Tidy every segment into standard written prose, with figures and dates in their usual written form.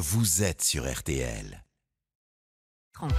vous êtes sur RTL. 30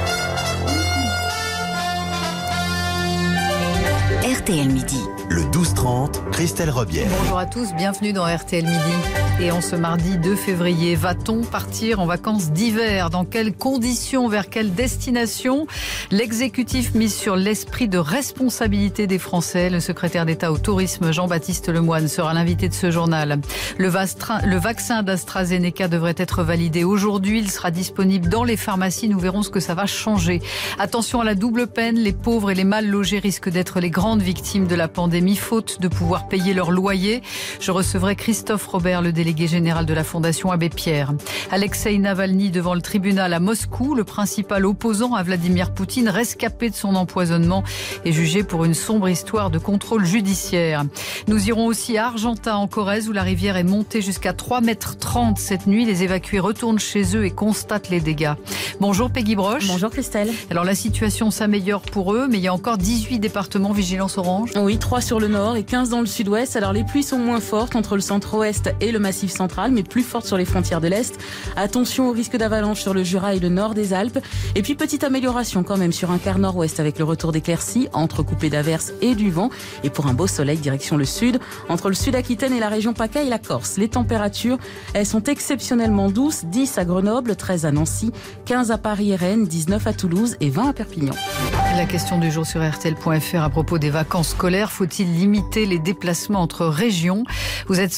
RTL Midi. Le 12-30, Christelle Robière. Bonjour à tous, bienvenue dans RTL Midi. Et en ce mardi 2 février, va-t-on partir en vacances d'hiver ? Dans quelles conditions ? Vers quelle destination ? L'exécutif mise sur l'esprit de responsabilité des Français. Le secrétaire d'État au tourisme, Jean-Baptiste Lemoyne, sera l'invité de ce journal. Le vaccin d'AstraZeneca devrait être validé aujourd'hui. Il sera disponible dans les pharmacies. Nous verrons ce que ça va changer. Attention à la double peine. Les pauvres et les mal logés risquent d'être les grandes victimes de la pandémie, faute de pouvoir payer leur loyer. Je recevrai Christophe Robert, le délégué général de la Fondation Abbé Pierre. Alexeï Navalny devant le tribunal à Moscou. Le principal opposant à Vladimir Poutine, rescapé de son empoisonnement, est jugé pour une sombre histoire de contrôle judiciaire. Nous irons aussi à Argentat, en Corrèze, où la rivière est montée jusqu'à 3,30 m cette nuit. Les évacués retournent chez eux et constatent les dégâts. Bonjour Peggy Broche. Bonjour Christelle. Alors la situation s'améliore pour eux, mais il y a encore 18 départements vigilance orange. Oui, 3 sur le nord et 15 dans le sud-ouest. Alors les pluies sont moins fortes entre le centre-ouest et le massif central, mais plus fortes sur les frontières de l'Est. Attention au risque d'avalanche sur le Jura et le nord des Alpes. Et puis petite amélioration quand même sur un quart nord-ouest avec le retour d'éclaircies, entrecoupées d'averses et du vent. Et pour un beau soleil direction le sud, entre le sud-Aquitaine et la région PACA et la Corse. Les températures, elles sont exceptionnellement douces. 10 à Grenoble, 13 à Nancy, 15 à Paris et Rennes, 19 à Toulouse et 20 à Perpignan. La question du jour sur RTL.fr à propos des vacances scolaires. Faut-il limiter les déplacements entre régions ? Vous êtes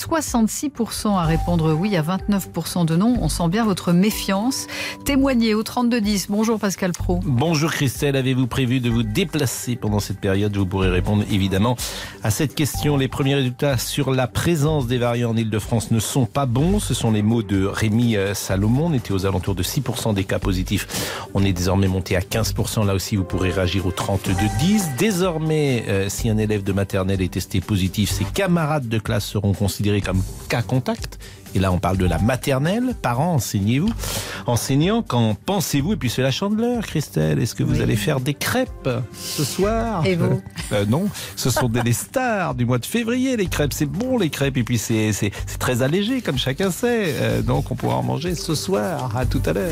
66% à répondre oui, à 29% de non. On sent bien votre méfiance. Témoignez au 3210. Bonjour Pascal Praud. Bonjour Christelle, avez-vous prévu de vous déplacer pendant cette période ? Vous pourrez répondre évidemment à cette question. Les premiers résultats sur la présence des variants en Ile-de-France ne sont pas bons. Ce sont les mots de Rémi Salomon. On était aux alentours de 6% des cas positifs. On est désormais monté à 15%. Là aussi, vous pourrez réagir au 3210. Désormais, si un élève de maternelle est testé positif, ses camarades de classe seront considérés comme cas contact. Et là, on parle de la maternelle. Parents, enseignez-vous. Enseignants, qu'en pensez-vous ? Et puis c'est la Chandeleur, Christelle. Est-ce que vous allez faire des crêpes ce soir ? Et vous ? Non, ce sont des stars du mois de février, les crêpes. C'est bon, les crêpes. Et puis c'est très allégé, comme chacun sait. Donc on pourra en manger ce soir. À tout à l'heure.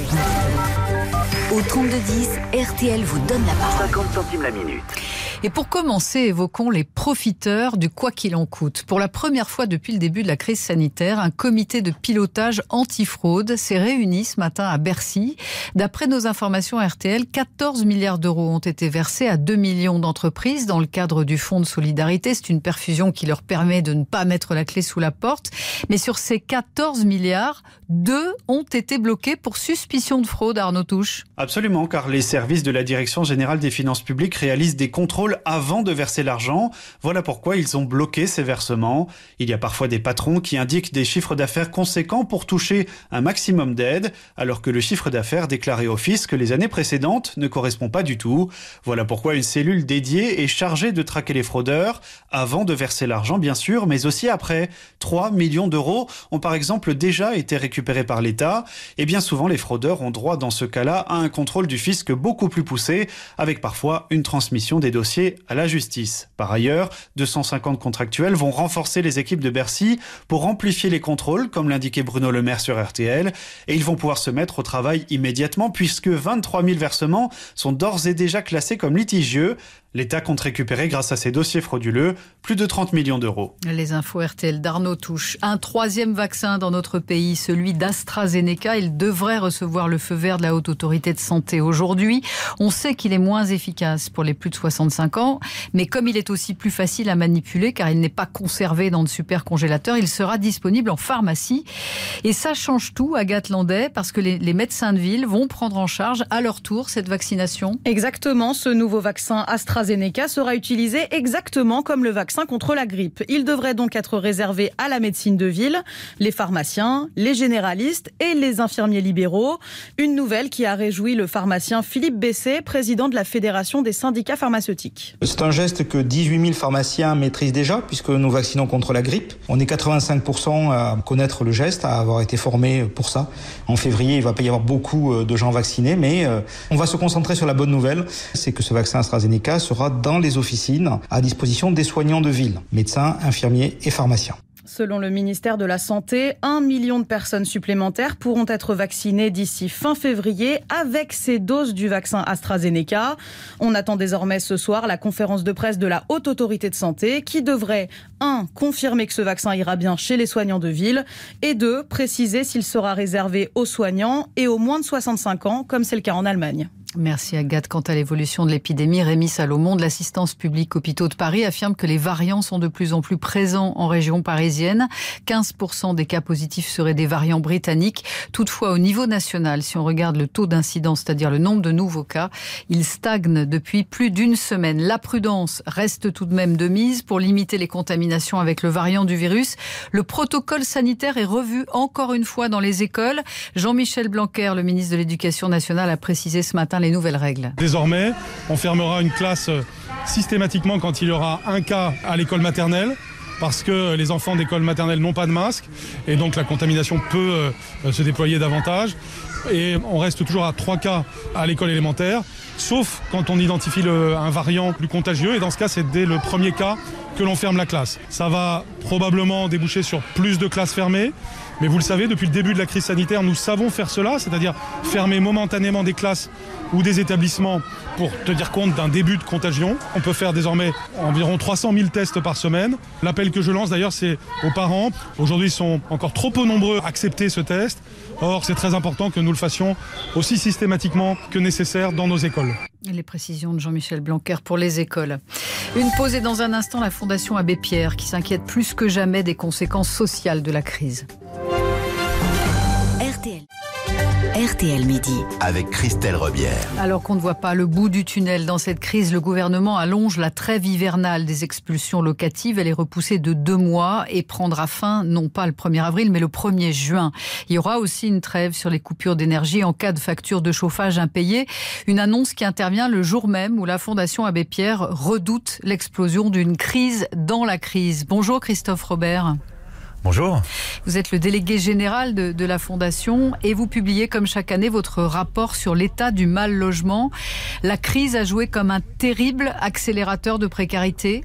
Au 3210, RTL vous donne la parole. 50 centimes la minute. Et pour commencer, évoquons les profiteurs du quoi qu'il en coûte. Pour la première fois depuis le début de la crise sanitaire, un comité de pilotage anti-fraude s'est réuni ce matin à Bercy. D'après nos informations RTL, 14 milliards d'euros ont été versés à 2 millions d'entreprises dans le cadre du fonds de solidarité. C'est une perfusion qui leur permet de ne pas mettre la clé sous la porte. Mais sur ces 14 milliards, 2 ont été bloqués pour suspicion de fraude, Arnaud Touche. Absolument, car les services de la Direction générale des finances publiques réalisent des contrôles avant de verser l'argent. Voilà pourquoi ils ont bloqué ces versements. Il y a parfois des patrons qui indiquent des chiffres d'affaires conséquents pour toucher un maximum d'aide, alors que le chiffre d'affaires déclaré au fisc les années précédentes ne correspond pas du tout. Voilà pourquoi une cellule dédiée est chargée de traquer les fraudeurs, avant de verser l'argent bien sûr, mais aussi après. 3 millions d'euros ont par exemple déjà été récupérés par l'État, et bien souvent les fraudeurs ont droit dans ce cas-là à un contrôle du fisc beaucoup plus poussé, avec parfois une transmission des dossiers à la justice. Par ailleurs, 250 contractuels vont renforcer les équipes de Bercy pour amplifier les contrôles, comme l'indiquait Bruno Le Maire sur RTL, et ils vont pouvoir se mettre au travail immédiatement puisque 23 000 versements sont d'ores et déjà classés comme litigieux. L'État compte récupérer, grâce à ces dossiers frauduleux, plus de 30 millions d'euros. Les infos RTL d'Arnaud Touche. Un 3e vaccin dans notre pays, celui d'AstraZeneca. Il devrait recevoir le feu vert de la Haute Autorité de Santé aujourd'hui. On sait qu'il est moins efficace pour les plus de 65 ans, mais comme il est aussi plus facile à manipuler, car il n'est pas conservé dans de super congélateurs, il sera disponible en pharmacie. Et ça change tout, Agathe Landais, parce que les médecins de ville vont prendre en charge à leur tour cette vaccination. Exactement, ce nouveau vaccin AstraZeneca sera utilisé exactement comme le vaccin contre la grippe. Il devrait donc être réservé à la médecine de ville, les pharmaciens, les généralistes et les infirmiers libéraux. Une nouvelle qui a réjoui le pharmacien Philippe Besset, président de la Fédération des syndicats pharmaceutiques. C'est un geste que 18 000 pharmaciens maîtrisent déjà puisque nous vaccinons contre la grippe. On est 85% à connaître le geste, à avoir été formés pour ça. En février, il ne va pas y avoir beaucoup de gens vaccinés, mais on va se concentrer sur la bonne nouvelle, c'est que ce vaccin AstraZeneca sera dans les officines à disposition des soignants de ville, médecins, infirmiers et pharmaciens. Selon le ministère de la Santé, 1 million de personnes supplémentaires pourront être vaccinées d'ici fin février avec ces doses du vaccin AstraZeneca. On attend désormais ce soir la conférence de presse de la Haute Autorité de Santé qui devrait 1. confirmer que ce vaccin ira bien chez les soignants de ville et 2. préciser s'il sera réservé aux soignants et aux moins de 65 ans comme c'est le cas en Allemagne. Merci Agathe. Quant à l'évolution de l'épidémie, Rémi Salomon de l'Assistance publique Hôpitaux de Paris affirme que les variants sont de plus en plus présents en région parisienne. 15% des cas positifs seraient des variants britanniques. Toutefois, au niveau national, si on regarde le taux d'incidence, c'est-à-dire le nombre de nouveaux cas, il stagne depuis plus d'une semaine. La prudence reste tout de même de mise pour limiter les contaminations avec le variant du virus. Le protocole sanitaire est revu encore une fois dans les écoles. Jean-Michel Blanquer, le ministre de l'Éducation nationale, a précisé ce matin les nouvelles règles. Désormais, on fermera une classe systématiquement quand il y aura un cas à l'école maternelle, parce que les enfants d'école maternelle n'ont pas de masque, et donc la contamination peut se déployer davantage. Et on reste toujours à 3 cas à l'école élémentaire, sauf quand on identifie un variant plus contagieux, et dans ce cas, c'est dès le premier cas que l'on ferme la classe. Ça va probablement déboucher sur plus de classes fermées, mais vous le savez, depuis le début de la crise sanitaire, nous savons faire cela, c'est-à-dire fermer momentanément des classes ou des établissements pour tenir compte d'un début de contagion. On peut faire désormais environ 300 000 tests par semaine. L'appel que je lance d'ailleurs, c'est aux parents. Aujourd'hui, ils sont encore trop peu nombreux à accepter ce test. Or, c'est très important que nous le fassions aussi systématiquement que nécessaire dans nos écoles. Et les précisions de Jean-Michel Blanquer pour les écoles. Une pause et dans un instant, la Fondation Abbé Pierre qui s'inquiète plus que jamais des conséquences sociales de la crise. RTL Midi. Avec Christelle Rebière. Alors qu'on ne voit pas le bout du tunnel dans cette crise, le gouvernement allonge la trêve hivernale des expulsions locatives. Elle est repoussée de 2 mois et prendra fin non pas le 1er avril mais le 1er juin. Il y aura aussi une trêve sur les coupures d'énergie en cas de facture de chauffage impayée. Une annonce qui intervient le jour même où la Fondation Abbé Pierre redoute l'explosion d'une crise dans la crise. Bonjour Christophe Robert. Bonjour. Vous êtes le délégué général de la Fondation et vous publiez comme chaque année votre rapport sur l'état du mal logement. La crise a joué comme un terrible accélérateur de précarité.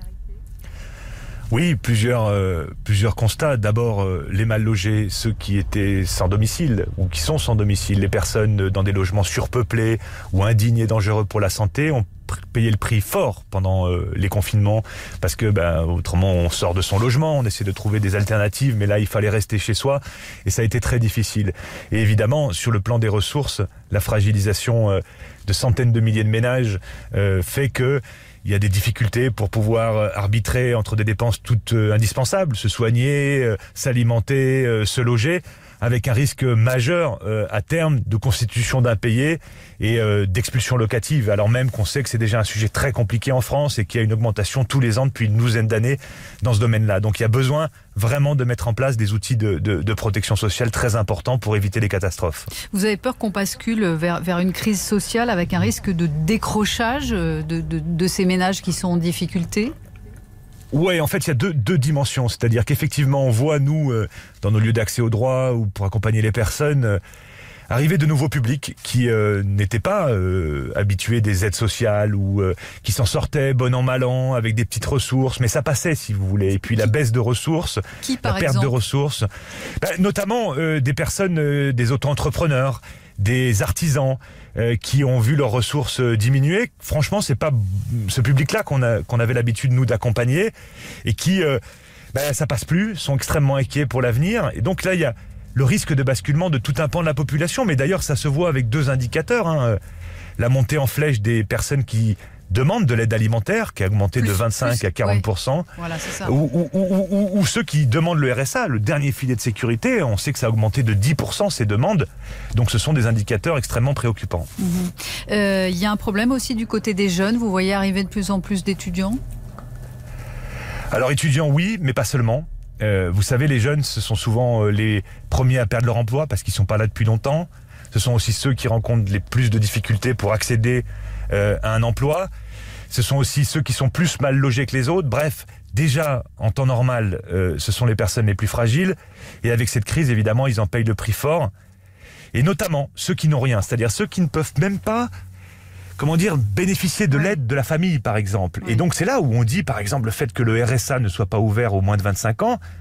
Oui, plusieurs constats. D'abord, les mal logés, ceux qui étaient sans domicile ou qui sont sans domicile, les personnes dans des logements surpeuplés ou indignes et dangereux pour la santé ont payé le prix fort pendant les confinements parce que autrement on sort de son logement, on essaie de trouver des alternatives, mais là il fallait rester chez soi et ça a été très difficile. Et évidemment, sur le plan des ressources, la fragilisation de centaines de milliers de ménages fait que il y a des difficultés pour pouvoir arbitrer entre des dépenses toutes indispensables, se soigner, s'alimenter, se loger, avec un risque majeur à terme de constitution d'impayés et d'expulsion locative, alors même qu'on sait que c'est déjà un sujet très compliqué en France et qu'il y a une augmentation tous les ans depuis une douzaine d'années dans ce domaine-là. Donc il y a besoin vraiment de mettre en place des outils de protection sociale très importants pour éviter les catastrophes. Vous avez peur qu'on bascule vers une crise sociale avec un risque de décrochage de ces ménages qui sont en difficulté ? Ouais, en fait, il y a deux dimensions. C'est-à-dire qu'effectivement, on voit, nous, dans nos lieux d'accès au droit ou pour accompagner les personnes, arriver de nouveaux publics qui n'étaient pas habitués des aides sociales ou qui s'en sortaient bon an mal an avec des petites ressources, mais ça passait si vous voulez. Et puis la baisse de ressources, la perte de ressources, notamment des personnes, des auto-entrepreneurs, des artisans qui ont vu leurs ressources diminuer. Franchement, c'est pas ce public-là qu'on avait l'habitude nous d'accompagner et qui ça passe plus, sont extrêmement inquiets pour l'avenir. Et donc là, il y a le risque de basculement de tout un pan de la population. Mais d'ailleurs, ça se voit avec 2 indicateurs. La montée en flèche des personnes qui demandent de l'aide alimentaire, qui a augmenté de 25 à 40%. Ouais. Voilà, c'est ça. Ou ceux qui demandent le RSA, le dernier filet de sécurité, on sait que ça a augmenté de 10% ces demandes. Donc ce sont des indicateurs extrêmement préoccupants. Il y a un problème aussi du côté des jeunes. Vous voyez arriver de plus en plus d'étudiants ? Alors étudiants, oui, mais pas seulement. Vous savez, les jeunes, ce sont souvent les premiers à perdre leur emploi parce qu'ils ne sont pas là depuis longtemps. Ce sont aussi ceux qui rencontrent les plus de difficultés pour accéder à un emploi. Ce sont aussi ceux qui sont plus mal logés que les autres. Bref, déjà, en temps normal, ce sont les personnes les plus fragiles. Et avec cette crise, évidemment, ils en payent le prix fort. Et notamment ceux qui n'ont rien, c'est-à-dire ceux qui ne peuvent même pas bénéficier de l'aide de la famille, par exemple. Et donc, c'est là où on dit, par exemple, le fait que le RSA ne soit pas ouvert aux moins de 25 ans,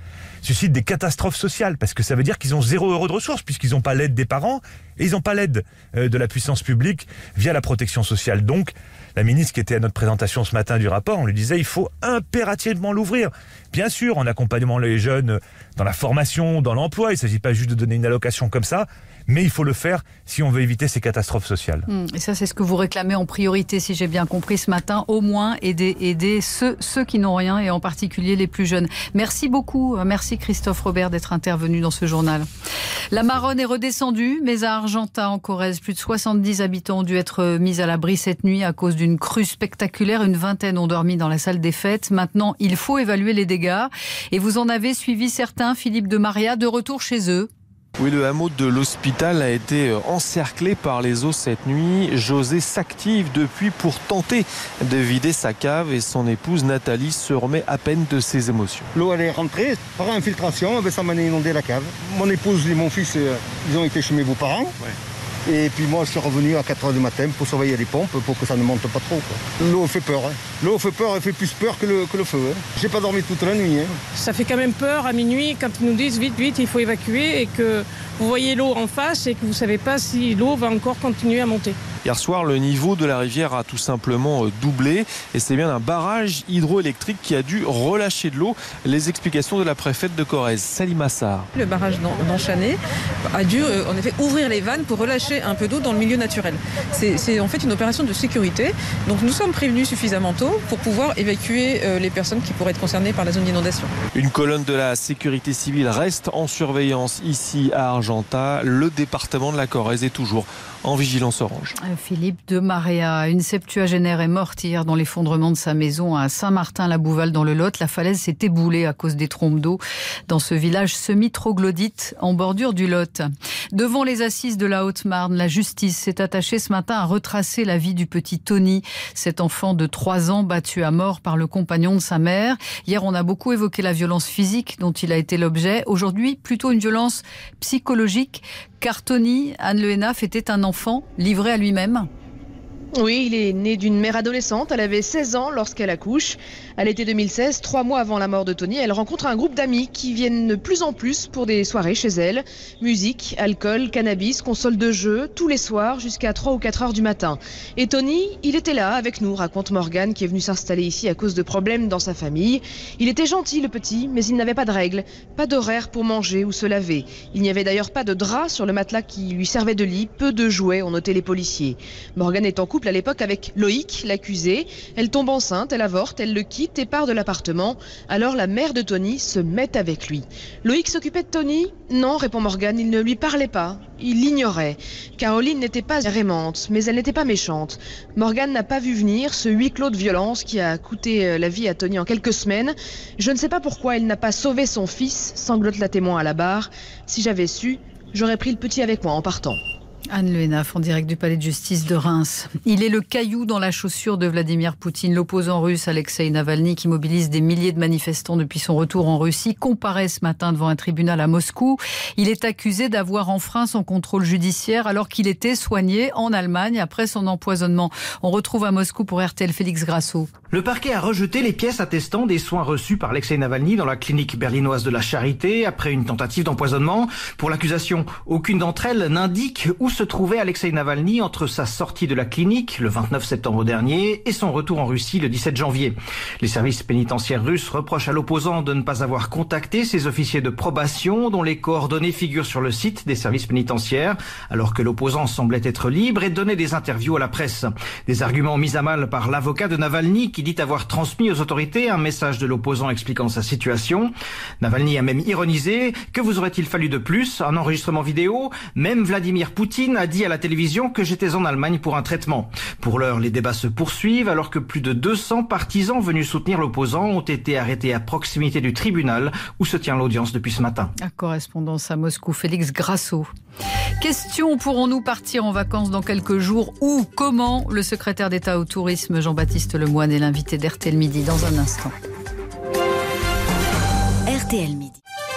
suscite des catastrophes sociales, parce que ça veut dire qu'ils ont 0 € de ressources, puisqu'ils n'ont pas l'aide des parents, et ils n'ont pas l'aide de la puissance publique via la protection sociale. Donc, la ministre qui était à notre présentation ce matin du rapport, on lui disait il faut impérativement l'ouvrir. Bien sûr, en accompagnement les jeunes dans la formation, dans l'emploi, il ne s'agit pas juste de donner une allocation comme ça, mais il faut le faire si on veut éviter ces catastrophes sociales. Et ça, c'est ce que vous réclamez en priorité, si j'ai bien compris ce matin, au moins aider ceux qui n'ont rien, et en particulier les plus jeunes. Merci beaucoup, merci Christophe Robert d'être intervenu dans ce journal. La marronne est redescendue, mais à Argentat, en Corrèze, plus de 70 habitants ont dû être mis à l'abri cette nuit à cause d'une crue spectaculaire. Une vingtaine ont dormi dans la salle des fêtes. Maintenant, il faut évaluer les dégâts. Et vous en avez suivi certains, Philippe de Maria, de retour chez eux. Oui, le hameau de l'Hospital a été encerclé par les eaux cette nuit. José s'active depuis pour tenter de vider sa cave et son épouse Nathalie se remet à peine de ses émotions. L'eau elle est rentrée par infiltration, ça m'a inondé la cave. Mon épouse et mon fils, ils ont été chez mes beaux-parents. Ouais. Et puis moi, je suis revenu à 4h du matin pour surveiller les pompes, pour que ça ne monte pas trop. L'eau fait peur. L'eau fait peur, elle fait plus peur que le feu. J'ai pas dormi toute la nuit. Ça fait quand même peur à minuit quand ils nous disent vite, il faut évacuer et que vous voyez l'eau en face et que vous ne savez pas si l'eau va encore continuer à monter. Hier soir, le niveau de la rivière a tout simplement doublé et c'est bien un barrage hydroélectrique qui a dû relâcher de l'eau. Les explications de la préfète de Corrèze, Salima Sarr. Le barrage d'Enchané a dû en effet ouvrir les vannes pour relâcher un peu d'eau dans le milieu naturel. C'est en fait une opération de sécurité. Donc nous sommes prévenus suffisamment tôt pour pouvoir évacuer les personnes qui pourraient être concernées par la zone d'inondation. Une colonne de la sécurité civile reste en surveillance ici à Argentat. Le département de la Corrèze est toujours en vigilance orange. Philippe de Maria, une septuagénaire est morte hier dans l'effondrement de sa maison à Saint-Martin-la-Bouval dans le Lot. La falaise s'est éboulée à cause des trompes d'eau dans ce village semi-troglodyte en bordure du Lot. Devant les assises de la Haute-Marne, la justice s'est attachée ce matin à retracer la vie du petit Tony, cet enfant de 3 ans battu à mort par le compagnon de sa mère. Hier, on a beaucoup évoqué la violence physique dont il a été l'objet. Aujourd'hui, plutôt une violence psychologique, car Tony, Anne Le Hénaff, était un enfant livré à lui-même. Oui, il est né d'une mère adolescente. Elle avait 16 ans lorsqu'elle accouche. À l'été 2016, 3 mois avant la mort de Tony, elle rencontre un groupe d'amis qui viennent de plus en plus pour des soirées chez elle. Musique, alcool, cannabis, console de jeu, tous les soirs jusqu'à 3 ou 4 heures du matin. Et Tony, il était là avec nous, raconte Morgane, qui est venue s'installer ici à cause de problèmes dans sa famille. Il était gentil, le petit, mais il n'avait pas de règles, pas d'horaire pour manger ou se laver. Il n'y avait d'ailleurs pas de drap sur le matelas qui lui servait de lit, peu de jouets, ont noté les policiers. Morgane est en couple à l'époque avec Loïc, l'accusé. Elle tombe enceinte, elle avorte, elle le quitte et part de l'appartement. Alors la mère de Tony se met avec lui. Loïc s'occupait de Tony ? Non, répond Morgane, il ne lui parlait pas. Il l'ignorait. Caroline n'était pas aimante, mais elle n'était pas méchante. Morgane n'a pas vu venir ce huis clos de violence qui a coûté la vie à Tony en quelques semaines. Je ne sais pas pourquoi elle n'a pas sauvé son fils, sanglote la témoin à la barre. Si j'avais su, j'aurais pris le petit avec moi en partant. Anne Le Hénaff, en direct du palais de justice de Reims. Il est le caillou dans la chaussure de Vladimir Poutine. L'opposant russe Alexei Navalny, qui mobilise des milliers de manifestants depuis son retour en Russie, comparaît ce matin devant un tribunal à Moscou. Il est accusé d'avoir enfreint son contrôle judiciaire alors qu'il était soigné en Allemagne après son empoisonnement. On retrouve à Moscou pour RTL Félix Grasso. Le parquet a rejeté les pièces attestant des soins reçus par Alexei Navalny dans la clinique berlinoise de la Charité après une tentative d'empoisonnement. Pour l'accusation, aucune d'entre elles n'indique où se trouvait Alexei Navalny entre sa sortie de la clinique le 29 septembre dernier et son retour en Russie le 17 janvier. Les services pénitentiaires russes reprochent à l'opposant de ne pas avoir contacté ses officiers de probation dont les coordonnées figurent sur le site des services pénitentiaires alors que l'opposant semblait être libre et donnait des interviews à la presse. Des arguments mis à mal par l'avocat de Navalny qui dit avoir transmis aux autorités un message de l'opposant expliquant sa situation. Navalny a même ironisé. Que vous aurait-il fallu de plus? Un enregistrement vidéo? Même Vladimir Poutine a dit à la télévision que j'étais en Allemagne pour un traitement. Pour l'heure, les débats se poursuivent alors que plus de 200 partisans venus soutenir l'opposant ont été arrêtés à proximité du tribunal où se tient l'audience depuis ce matin. À correspondance à Moscou, Félix Grasso. Question, pourrons-nous partir en vacances dans quelques jours? Où? Comment? Le secrétaire d'État au tourisme Jean-Baptiste Lemoyne est l'invité d'RTL Midi dans un instant. RTL Midi.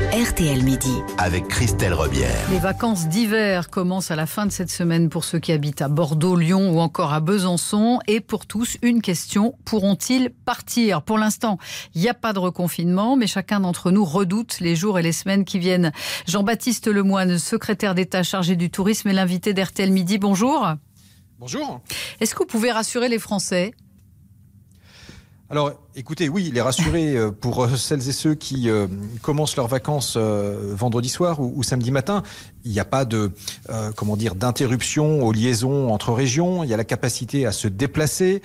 RTL Midi. Avec Christelle Rebière. Les vacances d'hiver commencent à la fin de cette semaine pour ceux qui habitent à Bordeaux, Lyon ou encore à Besançon. Et pour tous, une question, pourront-ils partir ? Pour l'instant, il n'y a pas de reconfinement, mais chacun d'entre nous redoute les jours et les semaines qui viennent. Jean-Baptiste Lemoyne, secrétaire d'État chargé du tourisme et l'invité d'RTL Midi. Bonjour. Bonjour. Est-ce que vous pouvez rassurer les Français ? Alors, écoutez, oui, les rassurer pour celles et ceux qui commencent leurs vacances vendredi soir ou samedi matin. Il n'y a pas de, d'interruption aux liaisons entre régions. Il y a la capacité à se déplacer.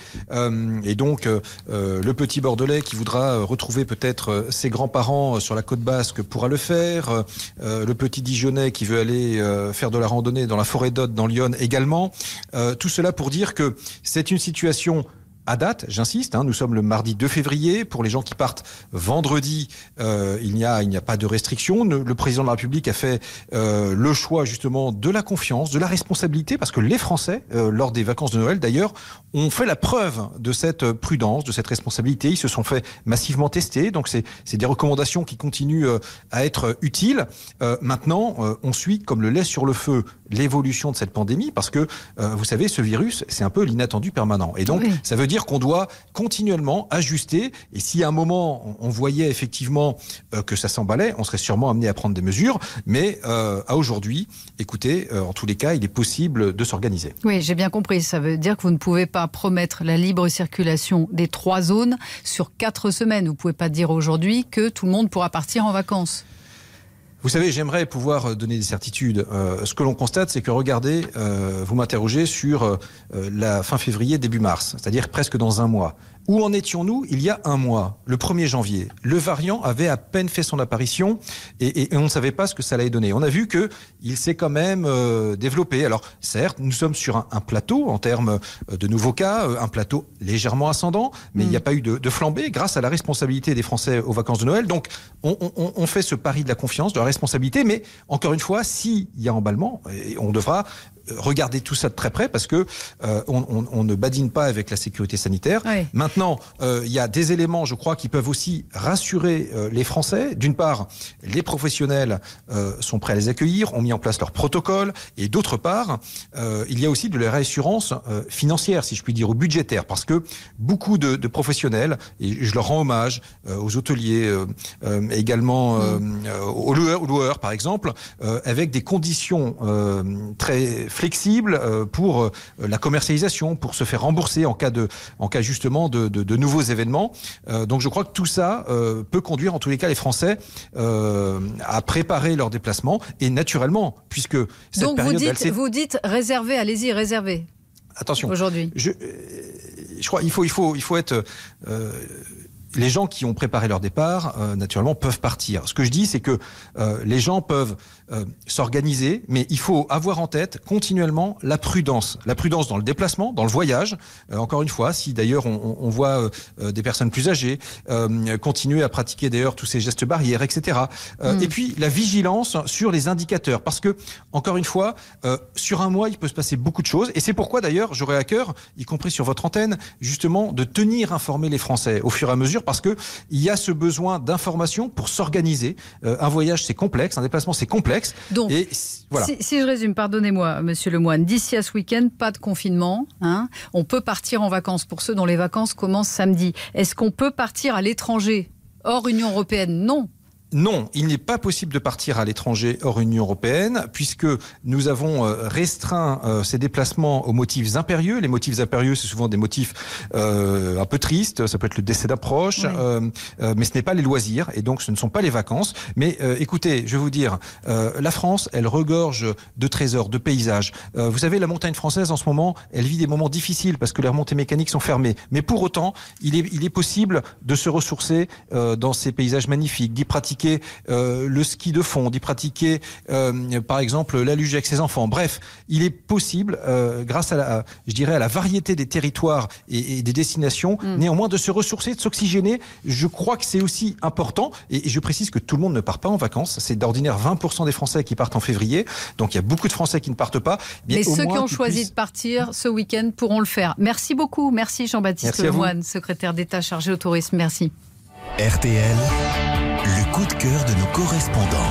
Et donc, le petit Bordelais qui voudra retrouver peut-être ses grands-parents sur la côte basque pourra le faire. Le petit Dijonnais qui veut aller faire de la randonnée dans la forêt d'Aude, dans l'Yonne également. Tout cela pour dire que c'est une situation à date, j'insiste, nous sommes le mardi 2 février. Pour les gens qui partent vendredi, il n'y a pas de restriction. Le président de la République a fait le choix justement de la confiance, de la responsabilité, parce que les Français, lors des vacances de Noël d'ailleurs, ont fait la preuve de cette prudence, de cette responsabilité. Ils se sont fait massivement tester, donc c'est des recommandations qui continuent à être utiles. Maintenant, on suit comme le lait sur le feu l'évolution de cette pandémie, parce que vous savez, ce virus, c'est un peu l'inattendu permanent. Et donc, ça veut dire qu'on doit continuellement ajuster. Et si à un moment, on voyait effectivement que ça s'emballait, on serait sûrement amené à prendre des mesures. Mais à aujourd'hui, écoutez, en tous les cas, il est possible de s'organiser. Oui, j'ai bien compris. Ça veut dire que vous ne pouvez pas promettre la libre circulation des 3 zones sur 4 semaines. Vous ne pouvez pas dire aujourd'hui que tout le monde pourra partir en vacances. Vous savez, j'aimerais pouvoir donner des certitudes. Ce que l'on constate, c'est que, regardez, vous m'interrogez sur la fin février, début mars, c'est-à-dire presque dans un mois. Où en étions-nous il y a un mois, le 1er janvier? Le variant avait à peine fait son apparition et on ne savait pas ce que ça allait donner. On a vu qu'il s'est quand même développé. Alors certes, nous sommes sur un plateau en termes de nouveaux cas, un plateau légèrement ascendant, mais il n'y a pas eu de flambée grâce à la responsabilité des Français aux vacances de Noël. Donc on fait ce pari de la confiance, de la responsabilité, mais encore une fois, s'il y a emballement, on devra regarder tout ça de très près parce que on ne badine pas avec la sécurité sanitaire. Oui. Maintenant, il y a des éléments, je crois, qui peuvent aussi rassurer les Français. D'une part, les professionnels sont prêts à les accueillir, ont mis en place leur protocole, et d'autre part, il y a aussi de la réassurance financière, si je puis dire, ou budgétaire, parce que beaucoup de professionnels, et je leur rends hommage, aux hôteliers, également aux loueurs, par exemple, avec des conditions très flexible pour la commercialisation, pour se faire rembourser en cas justement de nouveaux événements. Donc je crois que tout ça peut conduire en tous les cas les Français à préparer leur déplacement et naturellement, puisque cette donc période... vous dites réservez, allez-y, réservez. Attention. Aujourd'hui. Je crois il faut être... les gens qui ont préparé leur départ, naturellement, peuvent partir. Ce que je dis, c'est que les gens peuvent s'organiser, mais il faut avoir en tête continuellement la prudence. La prudence dans le déplacement, dans le voyage. Encore une fois, si d'ailleurs on voit des personnes plus âgées continuer à pratiquer d'ailleurs tous ces gestes barrières, etc. Et puis la vigilance sur les indicateurs. Parce que, encore une fois, sur un mois, il peut se passer beaucoup de choses. Et c'est pourquoi d'ailleurs, j'aurais à cœur, y compris sur votre antenne, justement, de tenir informés les Français au fur et à mesure, parce que il y a ce besoin d'information pour s'organiser. Un voyage, c'est complexe, un déplacement, c'est complexe. Donc, et voilà. Si je résume, pardonnez-moi, Monsieur Lemoyne, d'ici à ce week-end, pas de confinement. On peut partir en vacances pour ceux dont les vacances commencent samedi. Est-ce qu'on peut partir à l'étranger, hors Union européenne? Non. Non, il n'est pas possible de partir à l'étranger hors Union européenne puisque nous avons restreint ces déplacements aux motifs impérieux. Les motifs impérieux, c'est souvent des motifs un peu tristes. Ça peut être le décès d'un proche, mais ce n'est pas les loisirs et donc ce ne sont pas les vacances. Mais écoutez, je vais vous dire, la France, elle regorge de trésors, de paysages. Vous savez, la montagne française en ce moment, elle vit des moments difficiles parce que les remontées mécaniques sont fermées. Mais pour autant, il est possible de se ressourcer dans ces paysages magnifiques, d'y pratiquer le ski de fond, d'y pratiquer par exemple la luge avec ses enfants. Bref, il est possible, grâce à la variété des territoires et des destinations, néanmoins de se ressourcer, de s'oxygéner. Je crois que c'est aussi important, et je précise que tout le monde ne part pas en vacances. C'est d'ordinaire 20% des Français qui partent en février, donc il y a beaucoup de Français qui ne partent pas. Mais ceux qui ont choisi de partir ce week-end pourront le faire. Merci beaucoup. Merci Jean-Baptiste Lemoyne, secrétaire d'État chargé au tourisme. Merci. RTL. Le coup de cœur de nos correspondants.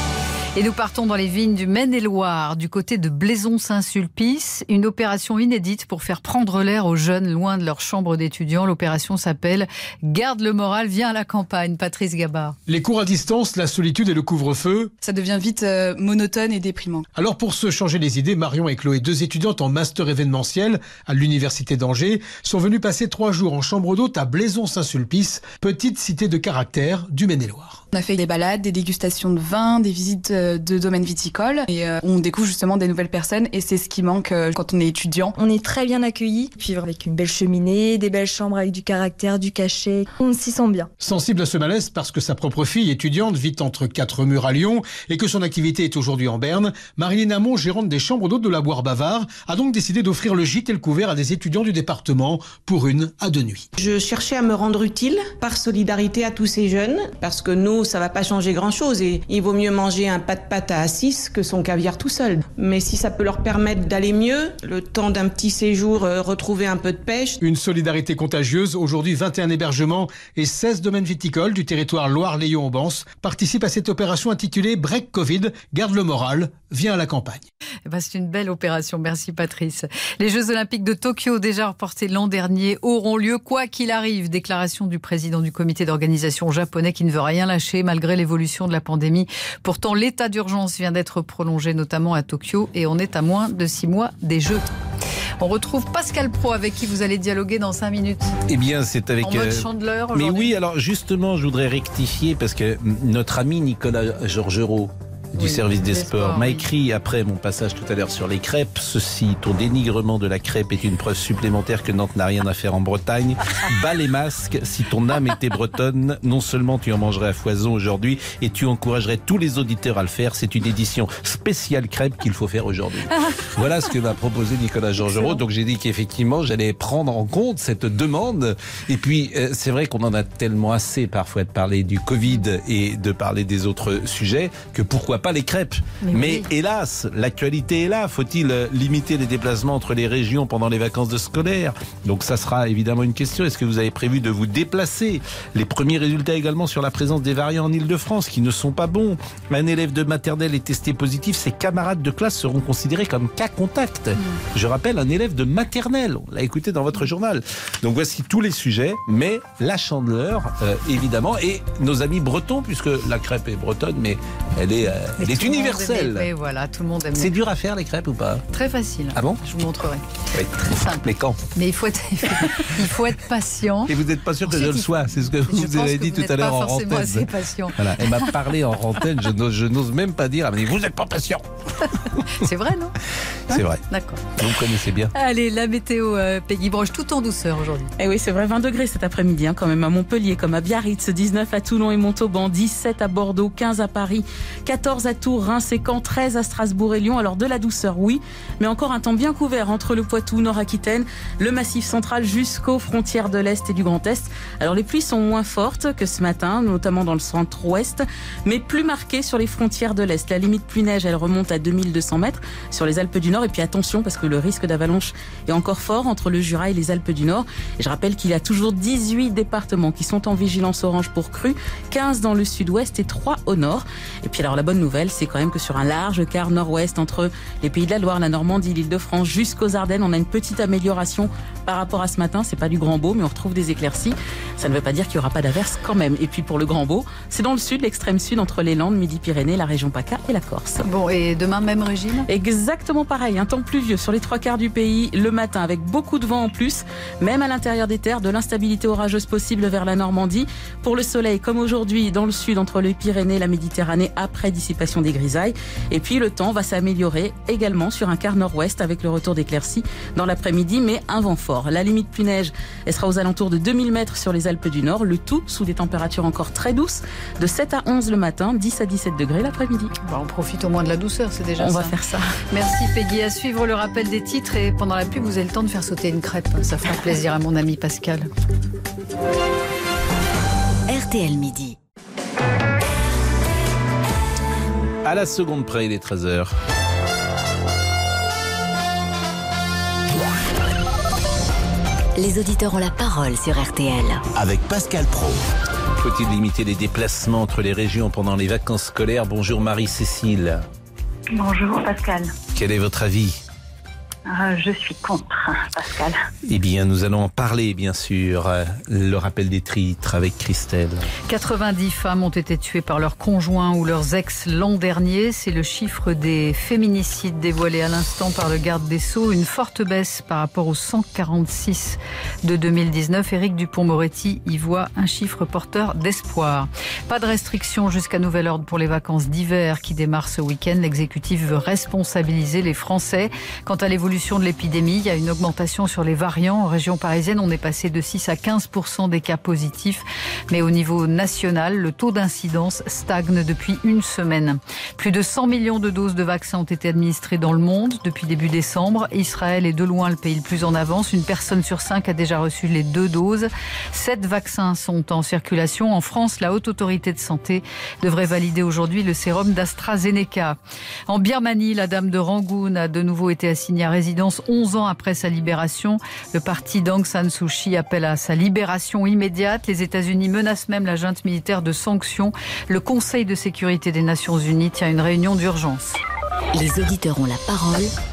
Et nous partons dans les vignes du Maine-et-Loire, du côté de Blaison-Saint-Sulpice. Une opération inédite pour faire prendre l'air aux jeunes loin de leur chambre d'étudiants. L'opération s'appelle « Garde le moral, viens à la campagne ». Patrice Gabard. Les cours à distance, la solitude et le couvre-feu. Ça devient vite monotone et déprimant. Alors pour se changer les idées, Marion et Chloé, 2 étudiantes en master événementiel à l'université d'Angers, sont venues passer 3 jours en chambre d'hôte à Blaison-Saint-Sulpice, petite cité de caractère du Maine-et-Loire. On a fait des balades, des dégustations de vin, des visites de domaines viticoles et on découvre justement des nouvelles personnes et c'est ce qui manque quand on est étudiant. On est très bien accueillis, vivre avec une belle cheminée, des belles chambres avec du caractère, du cachet, on s'y sent bien. Sensible à ce malaise parce que sa propre fille étudiante vit entre 4 murs à Lyon et que son activité est aujourd'hui en Berne, Marilyn Hamon, gérante des chambres d'hôtes de la Boire-Bavard, a donc décidé d'offrir le gîte et le couvert à des étudiants du département pour 1 à 2 nuits. Je cherchais à me rendre utile par solidarité à tous ces jeunes parce que nous, ça va pas changer grand-chose et il vaut mieux manger un pas de pâte à 6 que son caviar tout seul. Mais si ça peut leur permettre d'aller mieux, le temps d'un petit séjour, retrouver un peu de pêche. Une solidarité contagieuse. Aujourd'hui, 21 hébergements et 16 domaines viticoles du territoire Loire-Layon-Aubance participent à cette opération intitulée Break Covid, garde le moral, viens à la campagne. C'est une belle opération, merci Patrice. Les Jeux Olympiques de Tokyo, déjà reportés l'an dernier, auront lieu quoi qu'il arrive. Déclaration du président du comité d'organisation japonais qui ne veut rien lâcher malgré l'évolution de la pandémie. Pourtant, l'état d'urgence vient d'être prolongé, notamment à Tokyo, et on est à moins de 6 mois des Jeux. On retrouve Pascal Praud avec qui vous allez dialoguer dans 5 minutes. Eh bien, c'est avec... En mode Chandeleur Mais aujourd'hui. oui, alors justement, je voudrais rectifier parce que notre ami Nicolas Georgerot du service des sports m'a écrit après mon passage tout à l'heure sur les crêpes. Ceci, ton dénigrement de la crêpe est une preuve supplémentaire que Nantes n'a rien à faire en Bretagne. Bas les masques, si ton âme était bretonne, non seulement tu en mangerais à foison aujourd'hui et tu encouragerais tous les auditeurs à le faire. C'est une édition spéciale crêpe qu'il faut faire aujourd'hui. Voilà ce que m'a proposé Nicolas Georgerot. Donc j'ai dit qu'effectivement j'allais prendre en compte cette demande. Et puis c'est vrai qu'on en a tellement assez parfois de parler du Covid et de parler des autres sujets que pourquoi pas les crêpes. Mais oui. Hélas, l'actualité est là. Faut-il limiter les déplacements entre les régions pendant les vacances de scolaire? Donc ça sera évidemment une question. Est-ce que vous avez prévu de vous déplacer? Les premiers résultats également sur la présence des variants en Ile-de-France qui ne sont pas bons. Un élève de maternelle est testé positif. Ses camarades de classe seront considérés comme cas contact. Je rappelle, un élève de maternelle. On l'a écouté dans votre journal. Donc voici tous les sujets. Mais la Chandeleur, évidemment, et nos amis bretons, puisque la crêpe est bretonne, mais elle est universelle. Mais voilà, tout le monde aime. C'est dur à faire les crêpes ou pas? Très facile. Ah bon? Je vous montrerai. Oui. Très simple. Mais quand? Mais il faut être patient. Et vous n'êtes pas sûr que je le sois? C'est ce que vous avez dit tout à l'heure en antenne. Assez patient. Voilà. Elle m'a parlé en antenne. Je n'ose même pas dire. Elle m'a dit, vous n'êtes pas patient. C'est vrai, non? C'est vrai. D'accord. Vous me connaissez bien. Allez, la météo, Peggy Broche, tout en douceur aujourd'hui. Et oui, c'est vrai, 20 degrés cet après-midi, quand même à Montpellier, comme à Biarritz, 19 à Toulon et Montauban, 17 à Bordeaux, 15 à Paris, 14 à Tours, Reims et Caen, 13 à Strasbourg et Lyon. Alors de la douceur, oui, mais encore un temps bien couvert entre le Poitou, Nord-Aquitaine, le Massif central jusqu'aux frontières de l'Est et du Grand Est. Alors les pluies sont moins fortes que ce matin, notamment dans le centre-ouest, mais plus marquées sur les frontières de l'Est. La limite pluie-neige, elle remonte à 2200 mètres sur les Alpes du Nord. Et puis attention, parce que le risque d'avalanche est encore fort entre le Jura et les Alpes du Nord. Et je rappelle qu'il y a toujours 18 départements qui sont en vigilance orange pour crue, 15 dans le sud-ouest et 3 au nord. Et puis alors la bonne nouvelle, c'est quand même que sur un large quart nord-ouest entre les Pays de la Loire, la Normandie, l'Île-de-France jusqu'aux Ardennes, on a une petite amélioration par rapport à ce matin. C'est pas du grand beau, mais on retrouve des éclaircies. Ça ne veut pas dire qu'il n'y aura pas d'averse quand même. Et puis pour le grand beau, c'est dans le sud, l'extrême sud, entre les Landes, Midi-Pyrénées, la région PACA et la Corse. Bon, et demain, même régime? Exactement pareil, un temps pluvieux sur les 3/4 du pays, le matin avec beaucoup de vent en plus, même à l'intérieur des terres, de l'instabilité orageuse possible vers la Normandie. Pour le soleil, comme aujourd'hui, dans le sud, entre les Pyrénées et la Méditerranée, après dissipation des grisailles. Et puis le temps va s'améliorer également sur un quart nord-ouest avec le retour d'éclaircies dans l'après-midi, mais un vent fort. La limite pluie-neige, elle sera aux alentours de 2000 mètres sur les Alpes du Nord, le tout sous des températures encore très douces, de 7 à 11 le matin, 10 à 17 degrés l'après-midi. Bon, on profite au moins de la douceur, c'est déjà ça. On va faire ça. Merci Peggy. À suivre le rappel des titres et pendant la pub, vous avez le temps de faire sauter une crêpe. Ça fera plaisir à mon ami Pascal. RTL Midi. À la seconde près, il est 13h. Les auditeurs ont la parole sur RTL. Avec Pascal Praud. Faut-il limiter les déplacements entre les régions pendant les vacances scolaires? Bonjour Marie-Cécile. Bonjour Pascal. Quel est votre avis? Je suis contre, Pascal. Eh bien, nous allons en parler, bien sûr. Le rappel des titres avec Christelle. 90 femmes ont été tuées par leurs conjoints ou leurs ex l'an dernier. C'est le chiffre des féminicides dévoilé à l'instant par le garde des Sceaux. Une forte baisse par rapport aux 146 de 2019. Éric Dupond-Moretti y voit un chiffre porteur d'espoir. Pas de restrictions jusqu'à nouvel ordre pour les vacances d'hiver qui démarrent ce week-end. L'exécutif veut responsabiliser les Français. Quant à l'évolution de l'épidémie, il y a une augmentation sur les variants. En région parisienne, on est passé de 6 à 15% des cas positifs. Mais au niveau national, le taux d'incidence stagne depuis une semaine. Plus de 100 millions de doses de vaccins ont été administrées dans le monde depuis début décembre. Israël est de loin le pays le plus en avance. Une personne sur 5 a déjà reçu les 2 doses. 7 vaccins sont en circulation. En France, la Haute Autorité de Santé devrait valider aujourd'hui le sérum d'AstraZeneca. En Birmanie, la dame de Rangoon a de nouveau été assignée à résidence 11 ans après sa libération. Le parti d'Aung San Suu Kyi appelle à sa libération immédiate. Les États-Unis menacent même la junte militaire de sanctions. Le Conseil de sécurité des Nations Unies tient une réunion d'urgence. Les auditeurs ont la parole